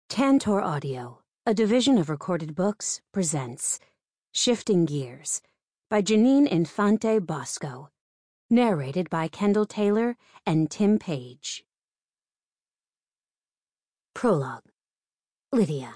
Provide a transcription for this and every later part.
Tantor Audio, a division of Recorded Books, presents Shifting Gears by Janine Infante Bosco, narrated by Kendall Taylor and Tim Page. Prologue. Lydia.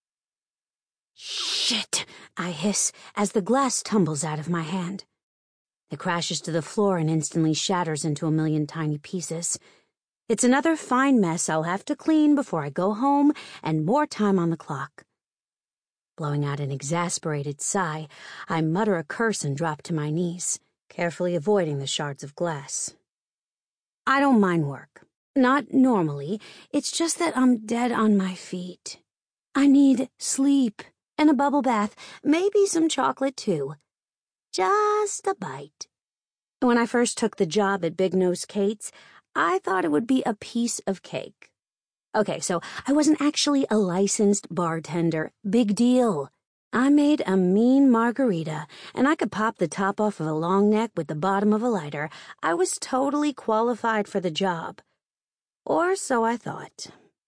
Shit, I hiss as the glass tumbles out of my hand. It crashes to the floor and instantly shatters into a million tiny pieces. It's another fine mess I'll have to clean before I go home and more time on the clock. Blowing out an exasperated sigh, I mutter a curse and drop to my knees, carefully avoiding the shards of glass. I don't mind work. Not normally. It's just that I'm dead on my feet. I need sleep and a bubble bath, maybe some chocolate too. Just a bite. When I first took the job at Big Nose Kate's, I thought it would be a piece of cake. Okay, so I wasn't actually a licensed bartender. Big deal. I made a mean margarita, and I could pop the top off of a long neck with the bottom of a lighter. I was totally qualified for the job. Or so I thought.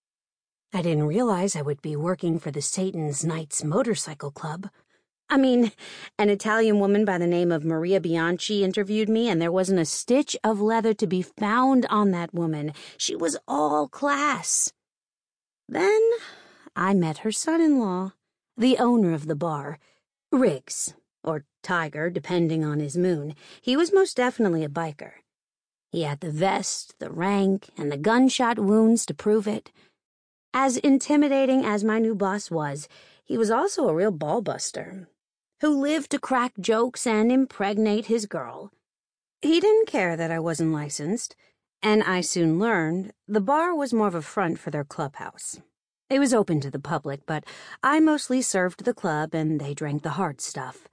I didn't realize I would be working for the Satan's Knights Motorcycle Club. An Italian woman by the name of Maria Bianchi interviewed me, and there wasn't a stitch of leather to be found on that woman. She was all class. Then I met her son-in-law, the owner of the bar, Riggs, or Tiger, depending on his moon. He was most definitely a biker. He had the vest, the rank, and the gunshot wounds to prove it. As intimidating as my new boss was, he was also a real ballbuster who lived to crack jokes and impregnate his girl. He didn't care that I wasn't licensed, and I soon learned the bar was more of a front for their clubhouse. It was open to the public, but I mostly served the club and they drank the hard stuff.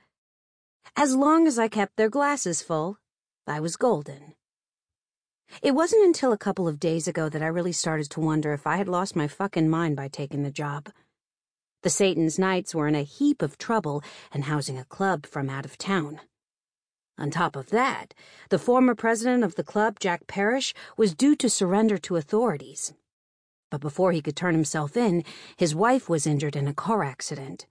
As long as I kept their glasses full, I was golden. It wasn't until a couple of days ago that I really started to wonder if I had lost my fucking mind by taking the job. The Satan's Knights were in a heap of trouble and housing a club from out of town. On top of that, the former president of the club, Jack Parrish, was due to surrender to authorities. But before he could turn himself in, his wife was injured in a car accident.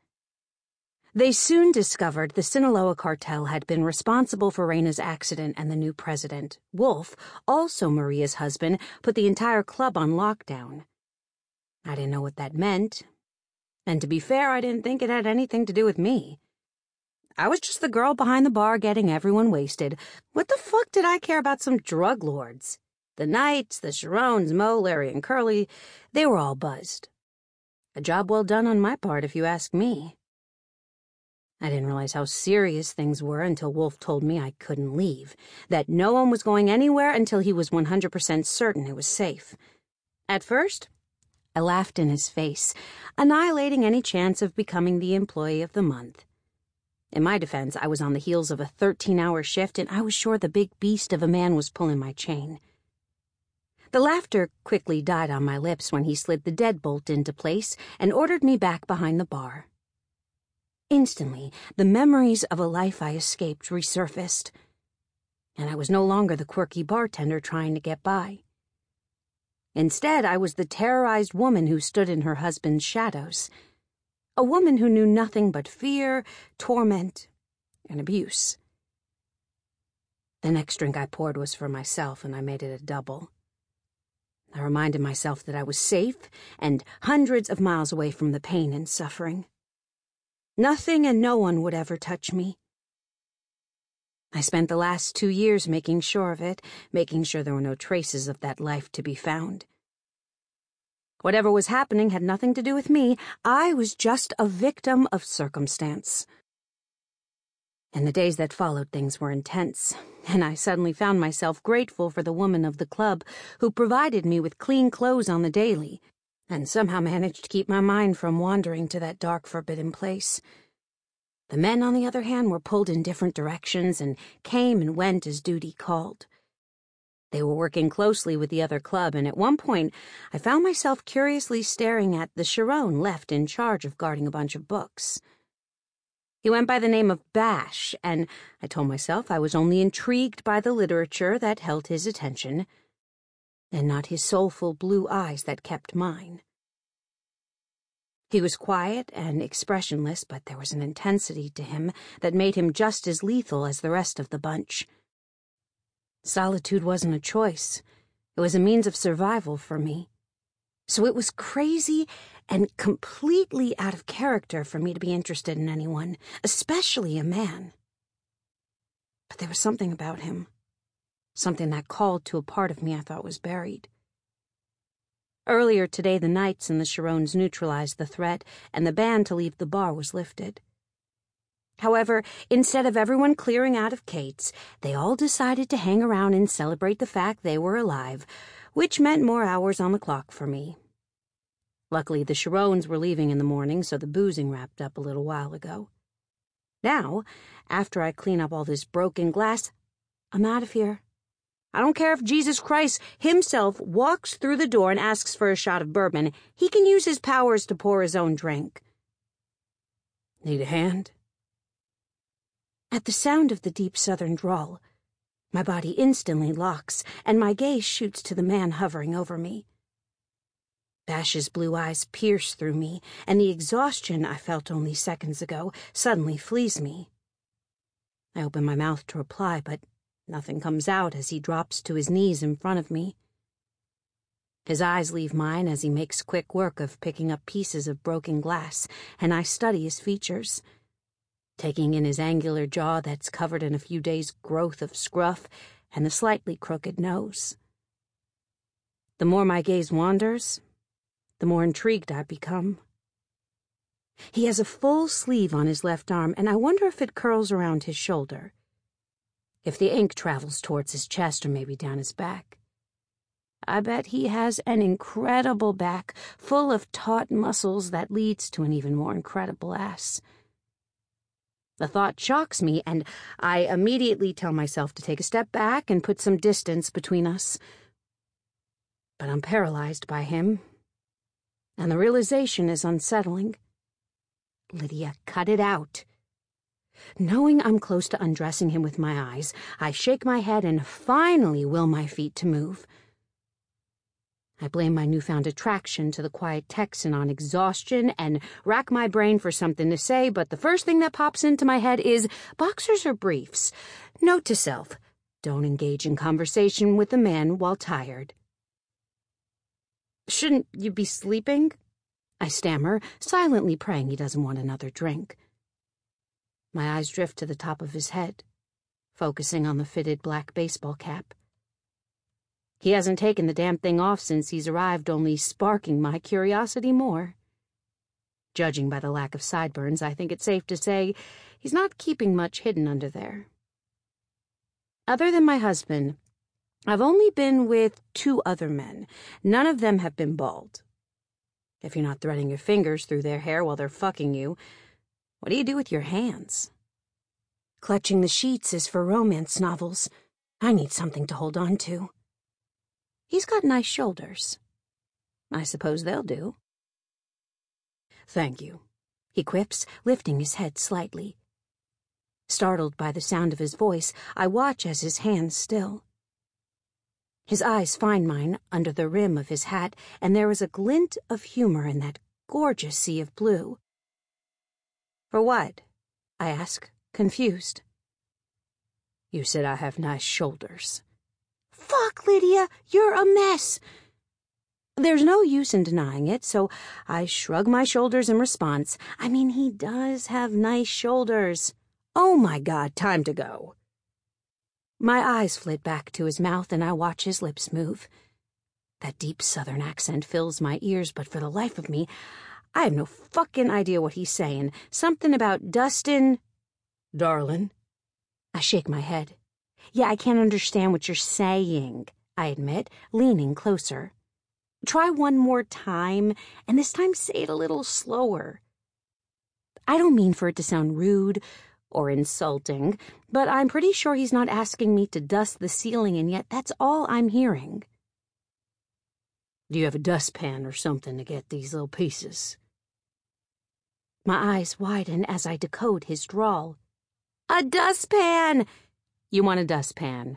They soon discovered the Sinaloa cartel had been responsible for Reina's accident, and the new president, Wolf, also Maria's husband, put the entire club on lockdown. I didn't know what that meant. And to be fair, I didn't think it had anything to do with me. I was just the girl behind the bar getting everyone wasted. What the fuck did I care about some drug lords? The Knights, the Sharones, Mo, Larry, and Curly, they were all buzzed. A job well done on my part, if you ask me. I didn't realize how serious things were until Wolf told me I couldn't leave, that no one was going anywhere until he was 100% certain it was safe. At first, I laughed in his face, annihilating any chance of becoming the employee of the month. In my defense, I was on the heels of a 13-hour shift, and I was sure the big beast of a man was pulling my chain. The laughter quickly died on my lips when he slid the deadbolt into place and ordered me back behind the bar. Instantly, the memories of a life I escaped resurfaced, and I was no longer the quirky bartender trying to get by. Instead, I was the terrorized woman who stood in her husband's shadows, a woman who knew nothing but fear, torment, and abuse. The next drink I poured was for myself, and I made it a double. I reminded myself that I was safe and hundreds of miles away from the pain and suffering. Nothing and no one would ever touch me. I spent the last 2 years making sure of it, making sure there were no traces of that life to be found. Whatever was happening had nothing to do with me. I was just a victim of circumstance. In the days that followed, things were intense, and I suddenly found myself grateful for the woman of the club who provided me with clean clothes on the daily, and somehow managed to keep my mind from wandering to that dark, forbidden place. The men, on the other hand, were pulled in different directions and came and went as duty called. They were working closely with the other club, and at one point I found myself curiously staring at the Sharone left in charge of guarding a bunch of books. He went by the name of Bash, and I told myself I was only intrigued by the literature that held his attention, and not his soulful blue eyes that kept mine. He was quiet and expressionless, but there was an intensity to him that made him just as lethal as the rest of the bunch. Solitude wasn't a choice. It was a means of survival for me. So it was crazy and completely out of character for me to be interested in anyone, especially a man. But there was something about him, something that called to a part of me I thought was buried. Earlier today, the Knights and the Chirones neutralized the threat, and the ban to leave the bar was lifted. However, instead of everyone clearing out of Kate's, they all decided to hang around and celebrate the fact they were alive, which meant more hours on the clock for me. Luckily, the Chirones were leaving in the morning, so the boozing wrapped up a little while ago. Now, after I clean up all this broken glass, I'm out of here. I don't care if Jesus Christ himself walks through the door and asks for a shot of bourbon. He can use his powers to pour his own drink. Need a hand? At the sound of the deep southern drawl, my body instantly locks, and my gaze shoots to the man hovering over me. Bash's blue eyes pierce through me, and the exhaustion I felt only seconds ago suddenly flees me. I open my mouth to reply, but nothing comes out as he drops to his knees in front of me. His eyes leave mine as he makes quick work of picking up pieces of broken glass, and I study his features, taking in his angular jaw that's covered in a few days' growth of scruff and the slightly crooked nose. The more my gaze wanders, the more intrigued I become. He has a full sleeve on his left arm, and I wonder if it curls around his shoulder, if the ink travels towards his chest or maybe down his back. I bet he has an incredible back full of taut muscles that leads to an even more incredible ass. The thought shocks me, and I immediately tell myself to take a step back and put some distance between us. But I'm paralyzed by him, and the realization is unsettling. Lydia, cut it out. Knowing I'm close to undressing him with my eyes, I shake my head and finally will my feet to move. I blame my newfound attraction to the quiet Texan on exhaustion and rack my brain for something to say, but the first thing that pops into my head is boxers or briefs. Note to self, don't engage in conversation with a man while tired. Shouldn't you be sleeping? I stammer, silently praying he doesn't want another drink. My eyes drift to the top of his head, focusing on the fitted black baseball cap. He hasn't taken the damn thing off since he's arrived, only sparking my curiosity more. Judging by the lack of sideburns, I think it's safe to say he's not keeping much hidden under there. Other than my husband, I've only been with 2 other men. None of them have been bald. If you're not threading your fingers through their hair while they're fucking you, what do you do with your hands? Clutching the sheets is for romance novels. I need something to hold on to. He's got nice shoulders. I suppose they'll do. Thank you, he quips, lifting his head slightly. Startled by the sound of his voice, I watch as his hands still. His eyes find mine under the rim of his hat, and there is a glint of humor in that gorgeous sea of blue. For what? I ask, confused. You said I have nice shoulders. Fuck, Lydia, you're a mess. There's no use in denying it, so I shrug my shoulders in response. I mean, he does have nice shoulders. Oh my God, time to go. My eyes flit back to his mouth, and I watch his lips move. That deep southern accent fills my ears, but for the life of me, I have no fucking idea what he's saying. Something about Dustin. Darlin'. I shake my head. Yeah, I can't understand what you're saying, I admit, leaning closer. Try one more time, and this time say it a little slower. I don't mean for it to sound rude or insulting, but I'm pretty sure he's not asking me to dust the ceiling, and yet that's all I'm hearing. Do you have a dustpan or something to get these little pieces? My eyes widen as I decode his drawl. A dustpan! You want a dustpan.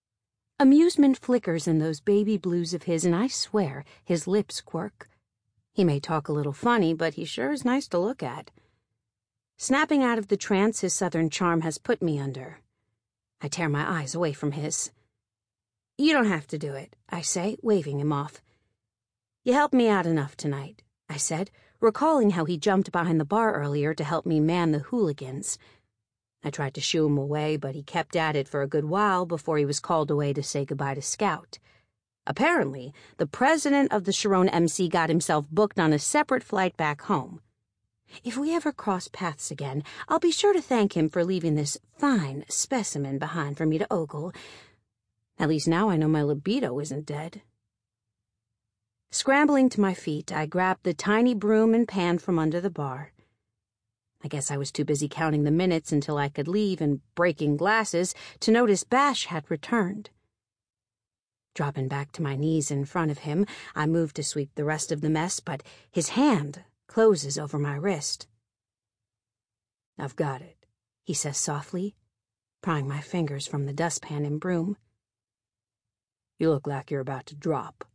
Amusement flickers in those baby blues of his, and I swear his lips quirk. He may talk a little funny, but he sure is nice to look at. Snapping out of the trance his southern charm has put me under, I tear my eyes away from his. "You don't have to do it," I say, waving him off. "You helped me out enough tonight," I said, recalling how he jumped behind the bar earlier to help me man the hooligans. I tried to shoo him away, but he kept at it for a good while before he was called away to say goodbye to Scout. Apparently, the president of the Sharon MC got himself booked on a separate flight back home. If we ever cross paths again, I'll be sure to thank him for leaving this fine specimen behind for me to ogle. At least now I know my libido isn't dead. Scrambling to my feet, I grabbed the tiny broom and pan from under the bar. I guess I was too busy counting the minutes until I could leave and breaking glasses to notice Bash had returned. Dropping back to my knees in front of him, I moved to sweep the rest of the mess, but his hand closes over my wrist. "I've got it," he says softly, prying my fingers from the dustpan and broom. "You look like you're about to drop."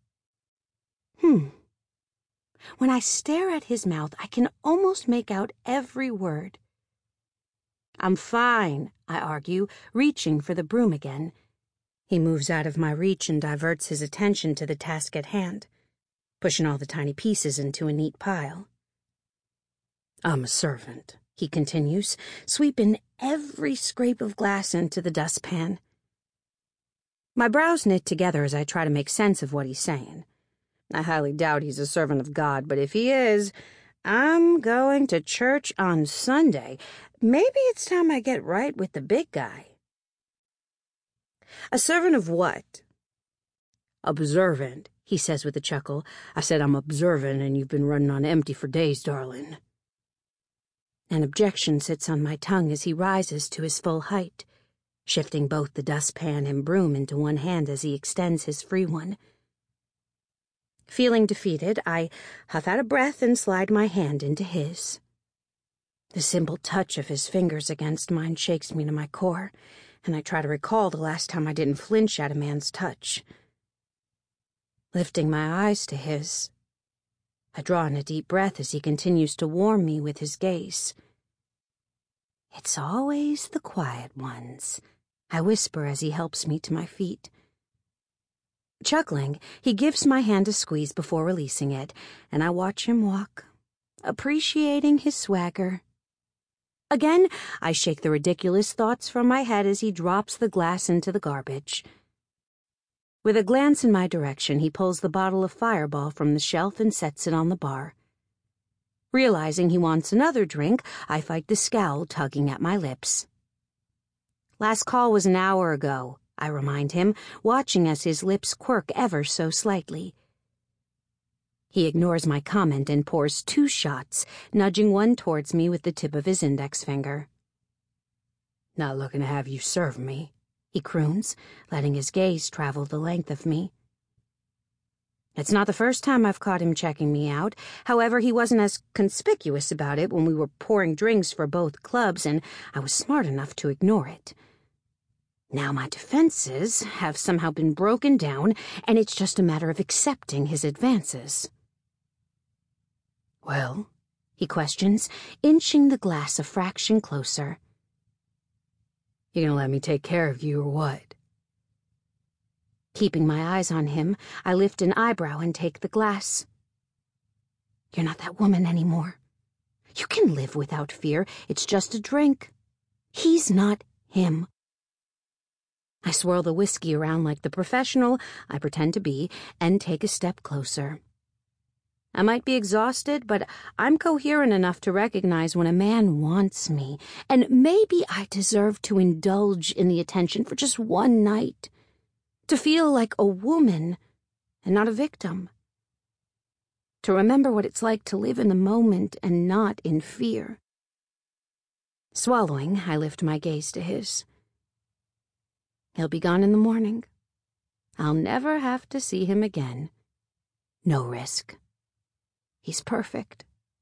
When I stare at his mouth, I can almost make out every word. "I'm fine," I argue, reaching for the broom again. He moves out of my reach and diverts his attention to the task at hand, pushing all the tiny pieces into a neat pile. "I'm a servant," he continues, sweeping every scrape of glass into the dustpan. My brows knit together as I try to make sense of what he's saying. I highly doubt he's a servant of God, but if he is, I'm going to church on Sunday. Maybe it's time I get right with the big guy. "A servant of what?" "Observant," he says with a chuckle. "I said I'm observant, and you've been running on empty for days, darling." An objection sits on my tongue as he rises to his full height, shifting both the dustpan and broom into one hand as he extends his free one. Feeling defeated, I huff out a breath and slide my hand into his. The simple touch of his fingers against mine shakes me to my core, and I try to recall the last time I didn't flinch at a man's touch. Lifting my eyes to his, I draw in a deep breath as he continues to warm me with his gaze. "It's always the quiet ones," I whisper as he helps me to my feet. Chuckling, he gives my hand a squeeze before releasing it, and I watch him walk, appreciating his swagger. Again, I shake the ridiculous thoughts from my head as he drops the glass into the garbage. With a glance in my direction, he pulls the bottle of Fireball from the shelf and sets it on the bar. Realizing he wants another drink, I fight the scowl tugging at my lips. "Last call was an hour ago," I remind him, watching as his lips quirk ever so slightly. He ignores my comment and pours 2 shots, nudging one towards me with the tip of his index finger. "Not looking to have you serve me," he croons, letting his gaze travel the length of me. It's not the first time I've caught him checking me out. However, he wasn't as conspicuous about it when we were pouring drinks for both clubs, and I was smart enough to ignore it. Now my defenses have somehow been broken down, and it's just a matter of accepting his advances. "Well?" he questions, inching the glass a fraction closer. "You gonna let me take care of you or what?" Keeping my eyes on him, I lift an eyebrow and take the glass. "You're not that woman anymore. You can live without fear. It's just a drink. He's not him." I swirl the whiskey around like the professional I pretend to be and take a step closer. I might be exhausted, but I'm coherent enough to recognize when a man wants me, and maybe I deserve to indulge in the attention for just one night, to feel like a woman and not a victim, to remember what it's like to live in the moment and not in fear. Swallowing, I lift my gaze to his. He'll be gone in the morning. I'll never have to see him again. No risk. He's perfect.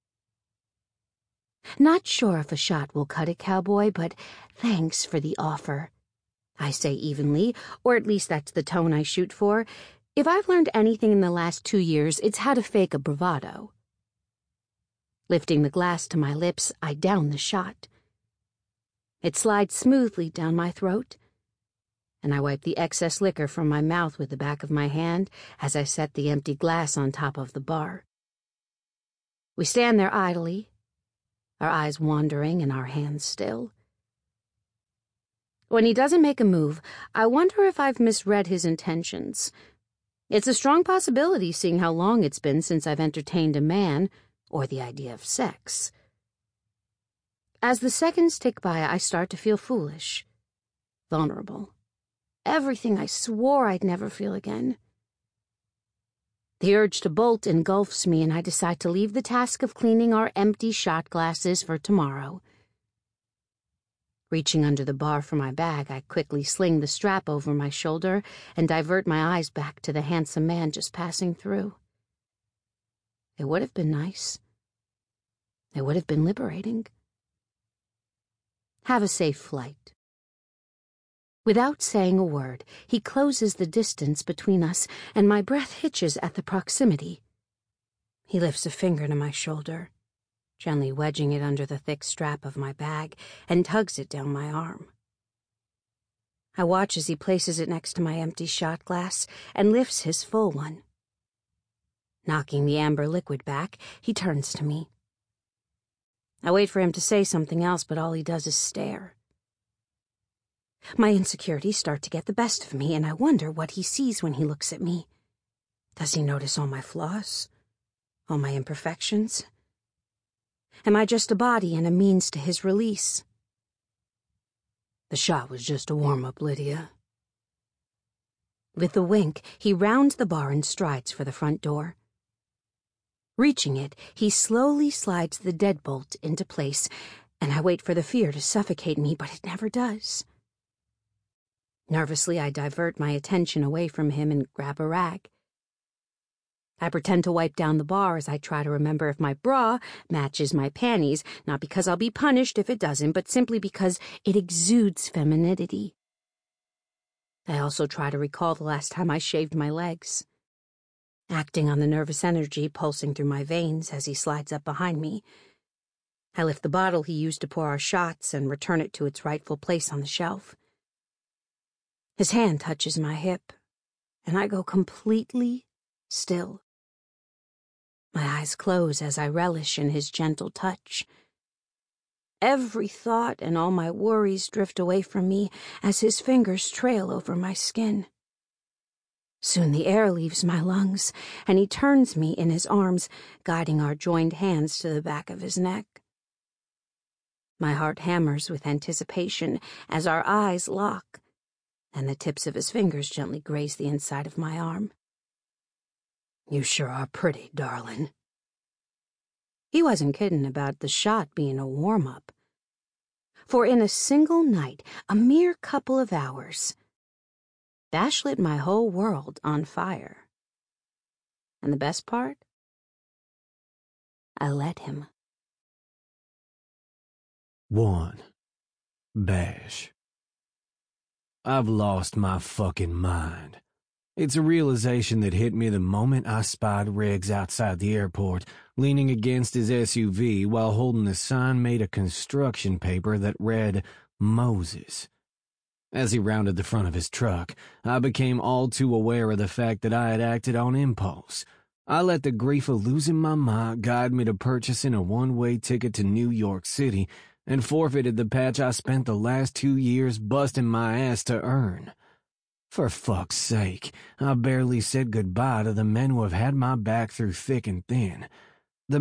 "Not sure if a shot will cut it, cowboy, but thanks for the offer," I say evenly, or at least that's the tone I shoot for. If I've learned anything in the last 2 years, it's how to fake a bravado. Lifting the glass to my lips, I down the shot. It slides smoothly down my throat, and I wipe the excess liquor from my mouth with the back of my hand as I set the empty glass on top of the bar. We stand there idly, our eyes wandering and our hands still. When he doesn't make a move, I wonder if I've misread his intentions. It's a strong possibility, seeing how long it's been since I've entertained a man or the idea of sex. As the seconds tick by, I start to feel foolish, vulnerable. Everything I swore I'd never feel again. The urge to bolt engulfs me, and I decide to leave the task of cleaning our empty shot glasses for tomorrow. Reaching under the bar for my bag, I quickly sling the strap over my shoulder and divert my eyes back to the handsome man just passing through. It would have been nice. It would have been liberating. Have a safe flight. Without saying a word, he closes the distance between us, and my breath hitches at the proximity. He lifts a finger to my shoulder, gently wedging it under the thick strap of my bag, and tugs it down my arm. I watch as he places it next to my empty shot glass and lifts his full one. Knocking the amber liquid back, he turns to me. I wait for him to say something else, but all he does is stare. My insecurities start to get the best of me, and I wonder what he sees when he looks at me. Does he notice all my flaws? All my imperfections? Am I just a body and a means to his release? The shot was just a warm-up, Lydia. With a wink, he rounds the bar and strides for the front door. Reaching it, he slowly slides the deadbolt into place, and I wait for the fear to suffocate me, but it never does. Nervously, I divert my attention away from him and grab a rag. I pretend to wipe down the bar as I try to remember if my bra matches my panties, not because I'll be punished if it doesn't, but simply because it exudes femininity. I also try to recall the last time I shaved my legs. Acting on the nervous energy pulsing through my veins as he slides up behind me, I lift the bottle he used to pour our shots and return it to its rightful place on the shelf. His hand touches my hip, and I go completely still. My eyes close as I relish in his gentle touch. Every thought and all my worries drift away from me as his fingers trail over my skin. Soon the air leaves my lungs, and he turns me in his arms, guiding our joined hands to the back of his neck. My heart hammers with anticipation as our eyes lock, and the tips of his fingers gently graze the inside of my arm. You sure are pretty, darling. He wasn't kidding about the shot being a warm-up. For in a single night, a mere couple of hours, Bash lit my whole world on fire. And the best part? I let him. 1. Bash. I've lost my fucking mind. It's a realization that hit me the moment I spied Riggs outside the airport, leaning against his SUV while holding a sign made of construction paper that read, Moses. As he rounded the front of his truck, I became all too aware of the fact that I had acted on impulse. I let the grief of losing my mind guide me to purchasing a one-way ticket to New York City and forfeited the patch I spent the last 2 years busting my ass to earn. For fuck's sake, I barely said goodbye to the men who have had my back through thick and thin. The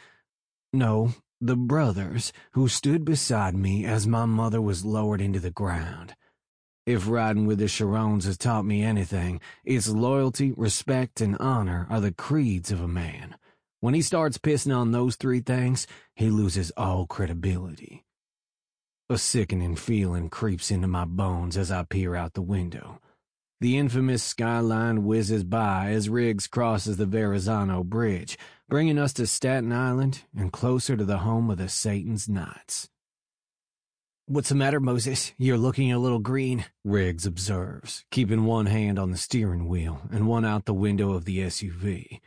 brothers who stood beside me as my mother was lowered into the ground. If riding with the Charons has taught me anything, it's loyalty, respect, and honor are the creeds of a man. When he starts pissing on those 3 things, he loses all credibility. A sickening feeling creeps into my bones as I peer out the window. The infamous skyline whizzes by as Riggs crosses the Verrazano Bridge, bringing us to Staten Island and closer to the home of the Satan's Knights. "What's the matter, Moses? You're looking a little green," Riggs observes, keeping one hand on the steering wheel and one out the window of the SUV.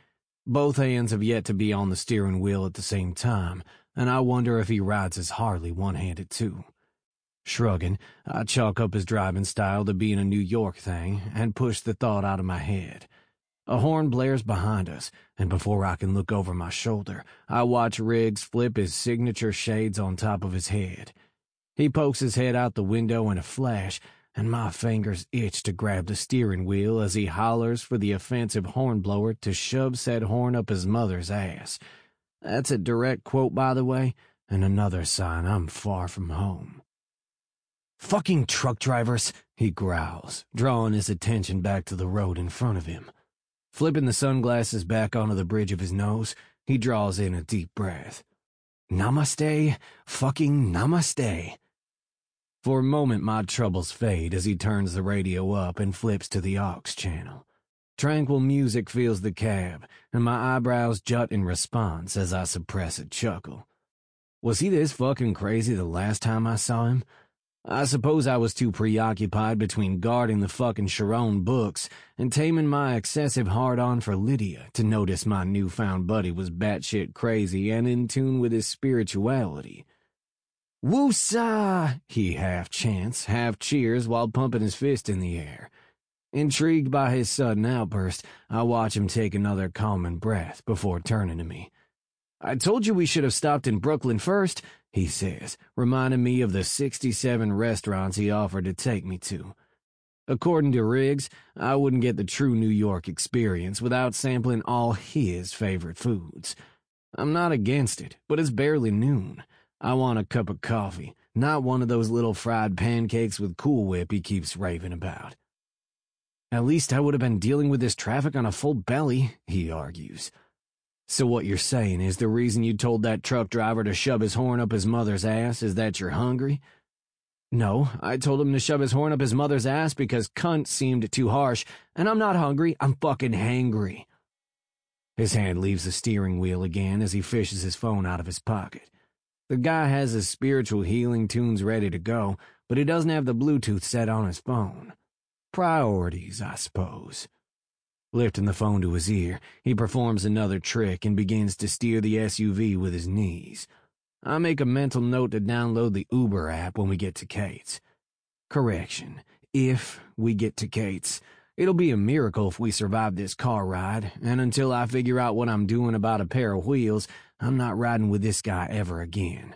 Both hands have yet to be on the steering wheel at the same time, and I wonder if he rides his Harley one-handed too. Shrugging, I chalk up his driving style to being a New York thing and push the thought out of my head. A horn blares behind us, and before I can look over my shoulder, I watch Riggs flip his signature shades on top of his head. He pokes his head out the window in a flash, and my fingers itch to grab the steering wheel as he hollers for the offensive hornblower to shove said horn up his mother's ass. That's a direct quote, by the way, and another sign I'm far from home. "Fucking truck drivers," he growls, drawing his attention back to the road in front of him. Flipping the sunglasses back onto the bridge of his nose, he draws in a deep breath. Namaste, fucking namaste. For a moment, my troubles fade as he turns the radio up and flips to the aux channel. Tranquil music fills the cab, and my eyebrows jut in response as I suppress a chuckle. Was he this fucking crazy the last time I saw him? I suppose I was too preoccupied between guarding the fucking Sharon books and taming my excessive hard-on for Lydia to notice my newfound buddy was batshit crazy and in tune with his spirituality. "Woosah!" he half chants, half cheers while pumping his fist in the air. Intrigued by his sudden outburst, I watch him take another calming breath before turning to me. "I told you we should have stopped in Brooklyn first," he says, reminding me of the 67 restaurants he offered to take me to. According to Riggs, I wouldn't get the true New York experience without sampling all his favorite foods. I'm not against it, but it's barely noon. I want a cup of coffee, not one of those little fried pancakes with Cool Whip he keeps raving about. "At least I would have been dealing with this traffic on a full belly," he argues. "So what you're saying is the reason you told that truck driver to shove his horn up his mother's ass is that you're hungry?" "No, I told him to shove his horn up his mother's ass because cunt seemed too harsh, and I'm not hungry, I'm fucking hangry." His hand leaves the steering wheel again as he fishes his phone out of his pocket. The guy has his spiritual healing tunes ready to go, but he doesn't have the Bluetooth set on his phone. Priorities, I suppose. Lifting the phone to his ear, he performs another trick and begins to steer the SUV with his knees. I make a mental note to download the Uber app when we get to Kate's. Correction, if we get to Kate's. It'll be a miracle if we survive this car ride, and until I figure out what I'm doing about a pair of wheels, I'm not riding with this guy ever again.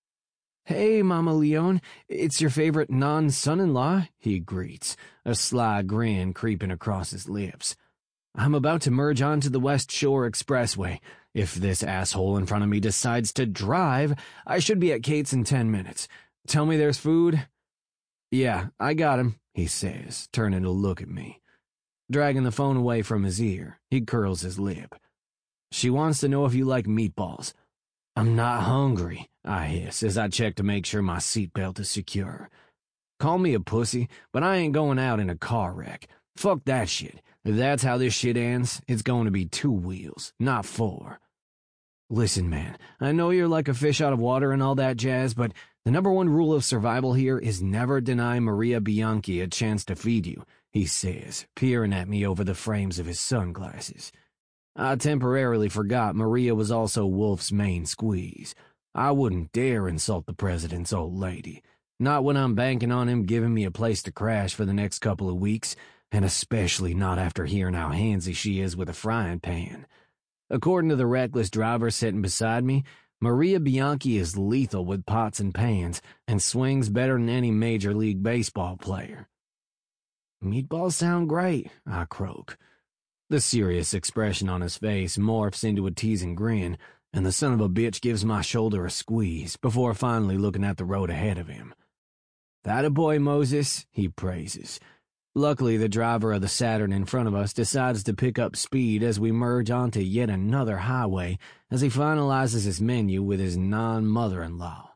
"Hey, Mama Leone, it's your favorite non-son-in-law," he greets, a sly grin creeping across his lips. "I'm about to merge onto the West Shore Expressway. If this asshole in front of me decides to drive, I should be at Kate's in 10 minutes. Tell me there's food?" "Yeah, I got him," he says, turning to look at me. Dragging the phone away from his ear, he curls his lip. "She wants to know if you like meatballs." "I'm not hungry," I hiss as I check to make sure my seatbelt is secure. "Call me a pussy, but I ain't going out in a car wreck. Fuck that shit. If that's how this shit ends, it's going to be 2 wheels, not 4. "Listen, man, I know you're like a fish out of water and all that jazz, but the #1 rule of survival here is never deny Maria Bianchi a chance to feed you," he says, peering at me over the frames of his sunglasses. I temporarily forgot Maria was also Wolf's main squeeze. I wouldn't dare insult the president's old lady. Not when I'm banking on him giving me a place to crash for the next couple of weeks, and especially not after hearing how handsy she is with a frying pan. According to the reckless driver sitting beside me, Maria Bianchi is lethal with pots and pans and swings better than any Major League Baseball player. "Meatballs sound great," I croak. The serious expression on his face morphs into a teasing grin, and the son of a bitch gives my shoulder a squeeze before finally looking at the road ahead of him. "That a boy, Moses," he praises. Luckily, the driver of the Saturn in front of us decides to pick up speed as we merge onto yet another highway as he finalizes his menu with his non-mother-in-law.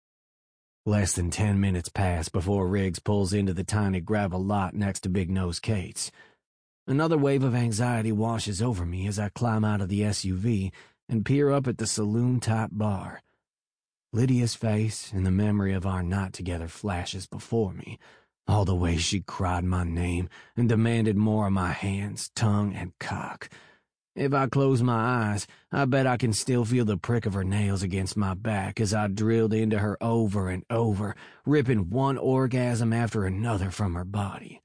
Less than 10 minutes pass before Riggs pulls into the tiny gravel lot next to Big Nose Kate's. Another wave of anxiety washes over me as I climb out of the SUV and peer up at the saloon-type bar. Lydia's face and the memory of our night together flashes before me, all the way she cried my name and demanded more of my hands, tongue, and cock. If I close my eyes, I bet I can still feel the prick of her nails against my back as I drilled into her over and over, ripping one orgasm after another from her body.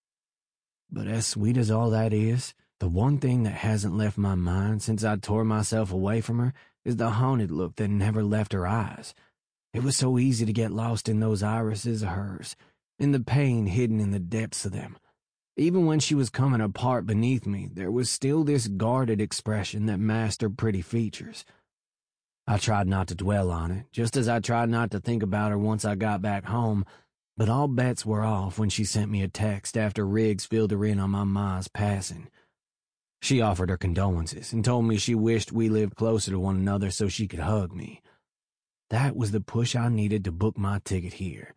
But as sweet as all that is, the one thing that hasn't left my mind since I tore myself away from her is the haunted look that never left her eyes. It was so easy to get lost in those irises of hers, in the pain hidden in the depths of them. Even when she was coming apart beneath me, there was still this guarded expression that masked her pretty features. I tried not to dwell on it, just as I tried not to think about her once I got back home, but all bets were off when she sent me a text after Riggs filled her in on my ma's passing. She offered her condolences and told me she wished we lived closer to one another so she could hug me. That was the push I needed to book my ticket here.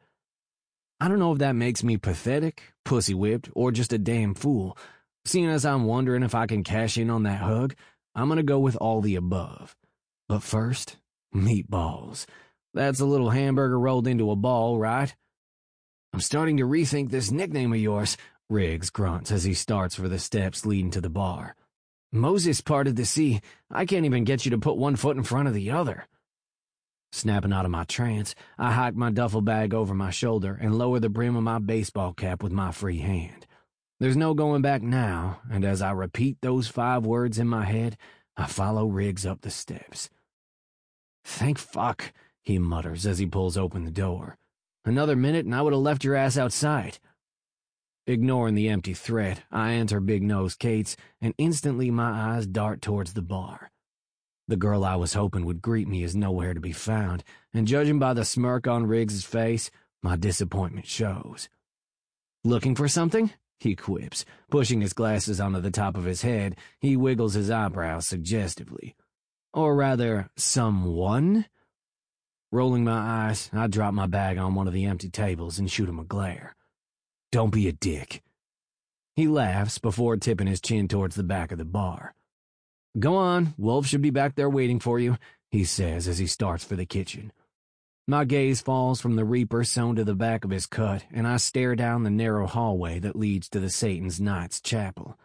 I don't know if that makes me pathetic, pussy-whipped, or just a damn fool. Seeing as I'm wondering if I can cash in on that hug, I'm gonna go with all the above. But first, meatballs. That's a little hamburger rolled into a ball, right? I'm starting to rethink this nickname of yours, Riggs grunts as he starts for the steps leading to the bar. Moses parted the sea. I can't even get you to put one foot in front of the other. Snapping out of my trance, I hike my duffel bag over my shoulder and lower the brim of my baseball cap with my free hand. There's no going back now, and as I repeat those 5 words in my head, I follow Riggs up the steps. Thank fuck, he mutters as he pulls open the door. Another minute and I would have left your ass outside. Ignoring the empty threat, I enter Big Nose Kate's, and instantly my eyes dart towards the bar. The girl I was hoping would greet me is nowhere to be found, and judging by the smirk on Riggs's face, my disappointment shows. Looking for something? He quips. Pushing his glasses onto the top of his head, he wiggles his eyebrows suggestively. Or rather, someone? Rolling my eyes, I drop my bag on one of the empty tables and shoot him a glare. Don't be a dick. He laughs before tipping his chin towards the back of the bar. Go on, Wolf should be back there waiting for you, he says as he starts for the kitchen. My gaze falls from the Reaper sewn to the back of his cut, and I stare down the narrow hallway that leads to the Satan's Knights Chapel.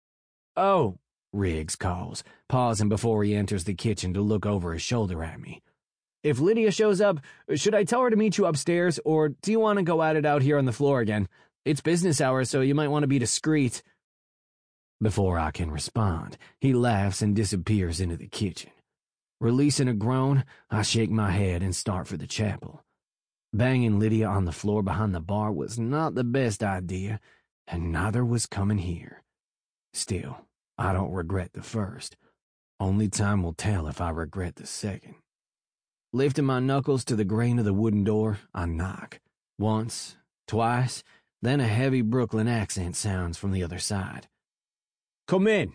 Oh, Riggs calls, pausing before he enters the kitchen to look over his shoulder at me. If Lydia shows up, should I tell her to meet you upstairs, or do you want to go at it out here on the floor again? It's business hours, so you might want to be discreet. Before I can respond, he laughs and disappears into the kitchen. Releasing a groan, I shake my head and start for the chapel. Banging Lydia on the floor behind the bar was not the best idea, and neither was coming here. Still, I don't regret the first. Only time will tell if I regret the second. Lifting my knuckles to the grain of the wooden door, I knock. Once, twice, then a heavy Brooklyn accent sounds from the other side. Come in.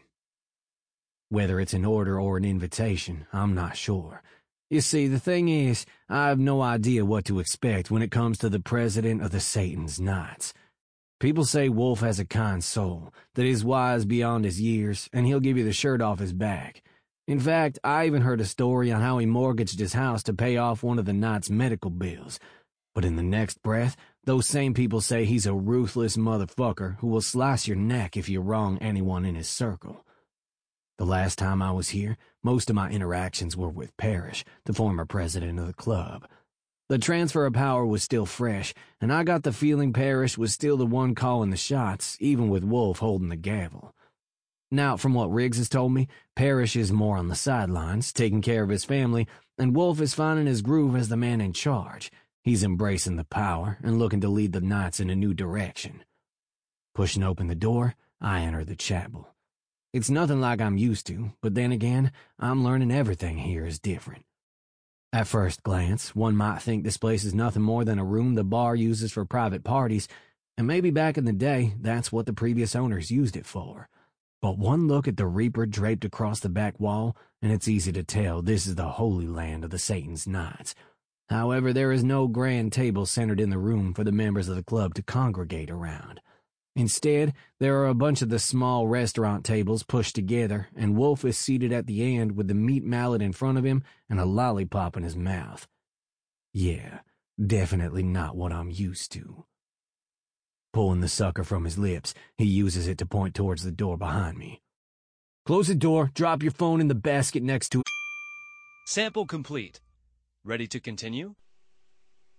Whether it's an order or an invitation, I'm not sure. You see, the thing is, I have no idea what to expect when it comes to the president of the Satan's Knights. People say Wolf has a kind soul, that he's wise beyond his years, and he'll give you the shirt off his back. In fact, I even heard a story on how he mortgaged his house to pay off one of the Knights' medical bills. But in the next breath, those same people say he's a ruthless motherfucker who will slice your neck if you wrong anyone in his circle. The last time I was here, most of my interactions were with Parrish, the former president of the club. The transfer of power was still fresh, and I got the feeling Parrish was still the one calling the shots, even with Wolf holding the gavel. Now, from what Riggs has told me, Parrish is more on the sidelines, taking care of his family, and Wolf is finding his groove as the man in charge. He's embracing the power and looking to lead the Knights in a new direction. Pushing open the door, I enter the chapel. It's nothing like I'm used to, but then again, I'm learning everything here is different. At first glance, one might think this place is nothing more than a room the bar uses for private parties, and maybe back in the day, that's what the previous owners used it for. But one look at the Reaper draped across the back wall, and it's easy to tell this is the holy land of the Satan's Knights. However, there is no grand table centered in the room for the members of the club to congregate around. Instead, there are a bunch of the small restaurant tables pushed together, and Wolf is seated at the end with the meat mallet in front of him and a lollipop in his mouth. Yeah, definitely not what I'm used to. Pulling the sucker from his lips, he uses it to point towards the door behind me. Close the door, drop your phone in the basket next to it. Sample complete. Ready to continue?